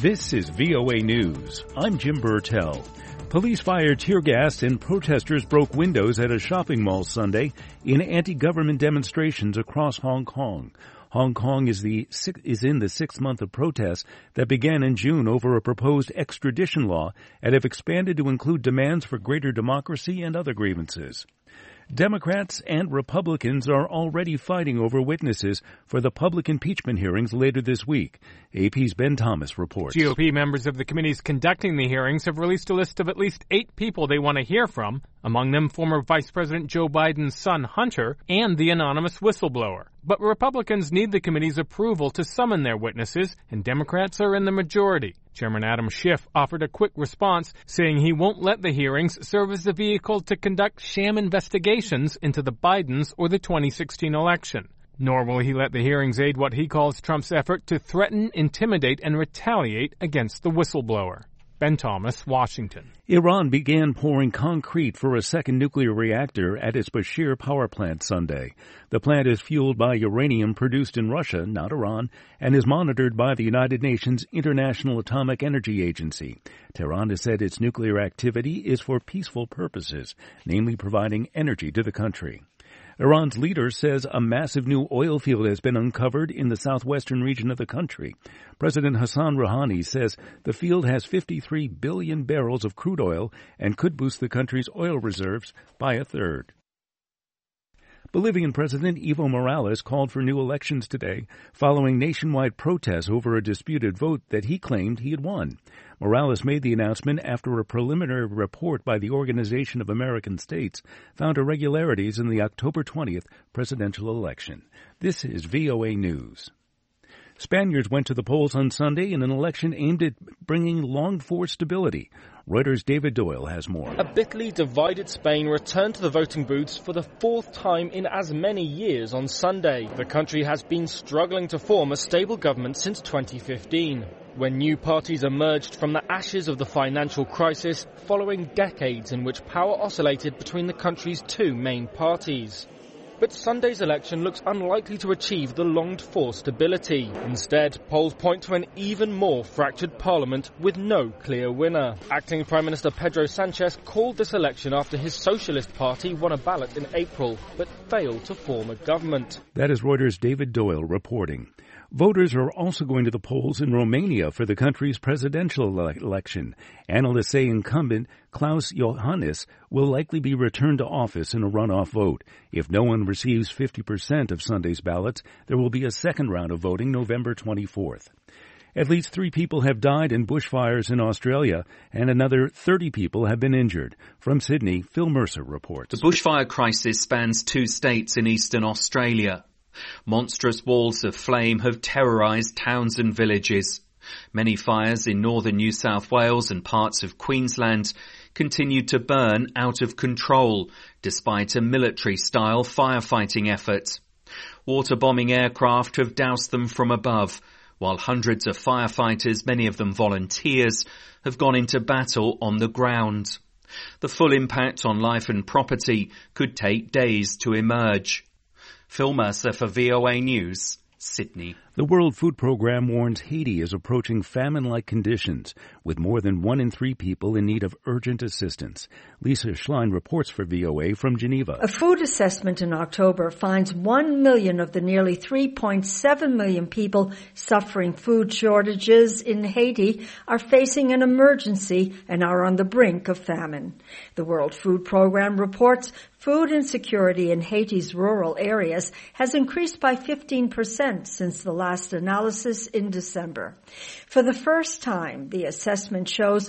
This is VOA News. I'm Jim Burtell. Police fired tear gas and protesters broke windows at a shopping mall Sunday in anti-government demonstrations across Hong Kong. Hong Kong is in the sixth month of protests that began in June over a proposed extradition law and have expanded to include demands for greater democracy and other grievances. Democrats and Republicans are already fighting over witnesses for the public impeachment hearings later this week. AP's Ben Thomas reports. GOP members of the committees conducting the hearings have released a list of at least 8 people they want to hear from, among them former Vice President Joe Biden's son Hunter and the anonymous whistleblower. But Republicans need the committee's approval to summon their witnesses, and Democrats are in the majority. Chairman Adam Schiff offered a quick response, saying he won't let the hearings serve as a vehicle to conduct sham investigations into the Bidens or the 2016 election. Nor will he let the hearings aid what he calls Trump's effort to threaten, intimidate, and retaliate against the whistleblower. Ben Thomas, Washington. Iran began pouring concrete for a second nuclear reactor at its Bushehr power plant Sunday. The plant is fueled by uranium produced in Russia, not Iran, and is monitored by the United Nations International Atomic Energy Agency. Tehran has said its nuclear activity is for peaceful purposes, namely providing energy to the country. Iran's leader says a massive new oil field has been uncovered in the southwestern region of the country. President Hassan Rouhani says the field has 53 billion barrels of crude oil and could boost the country's oil reserves by a third. Bolivian President Evo Morales called for new elections today following nationwide protests over a disputed vote that he claimed he had won. Morales made the announcement after a preliminary report by the Organization of American States found irregularities in the October 20th presidential election. This is VOA News. Spaniards went to the polls on Sunday in an election aimed at bringing longed-for stability. Reuters' David Doyle has more. A bitterly divided Spain returned to the voting booths for the fourth time in as many years on Sunday. The country has been struggling to form a stable government since 2015, when new parties emerged from the ashes of the financial crisis following decades in which power oscillated between the country's two main parties. But Sunday's election looks unlikely to achieve the longed-for stability. Instead, polls point to an even more fractured parliament with no clear winner. Acting Prime Minister Pedro Sanchez called this election after his Socialist Party won a ballot in April, but failed to form a government. That is Reuters' David Doyle reporting. Voters are also going to the polls in Romania for the country's presidential election. Analysts say incumbent Klaus Iohannis will likely be returned to office in a runoff vote. If no one receives 50% of Sunday's ballots, there will be a second round of voting November 24th. At least 3 people have died in bushfires in Australia, and another 30 people have been injured. From Sydney, Phil Mercer reports. The bushfire crisis spans 2 states in eastern Australia. Monstrous walls of flame have terrorised towns and villages. Many fires in northern New South Wales and parts of Queensland continue to burn out of control, despite a military-style firefighting effort. Water-bombing aircraft have doused them from above, while hundreds of firefighters, many of them volunteers, have gone into battle on the ground. The full impact on life and property could take days to emerge. Phil Mercer for VOA News, Sydney. The World Food Programme warns Haiti is approaching famine-like conditions, with more than 1 in 3 people in need of urgent assistance. Lisa Schlein reports for VOA from Geneva. A food assessment in October finds 1 million of the nearly 3.7 million people suffering food shortages in Haiti are facing an emergency and are on the brink of famine. The World Food Programme reports food insecurity in Haiti's rural areas has increased by 15% since the last analysis in December. For the first time, the assessment shows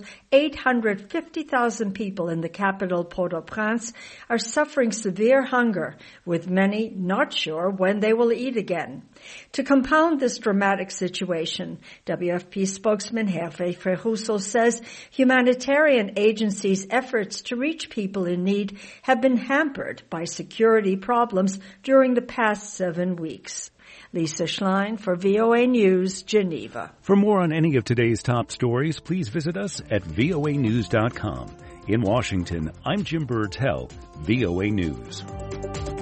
850,000 people in the capital Port-au-Prince are suffering severe hunger, with many not sure when they will eat again. To compound this dramatic situation, WFP spokesman Hervé Ferruso says humanitarian agencies' efforts to reach people in need have been hampered by security problems during the past 7 weeks. Lisa Schlein for VOA News, Geneva. For more on any of today's top stories, please visit us at voanews.com. In Washington, I'm Jim Burtell, VOA News.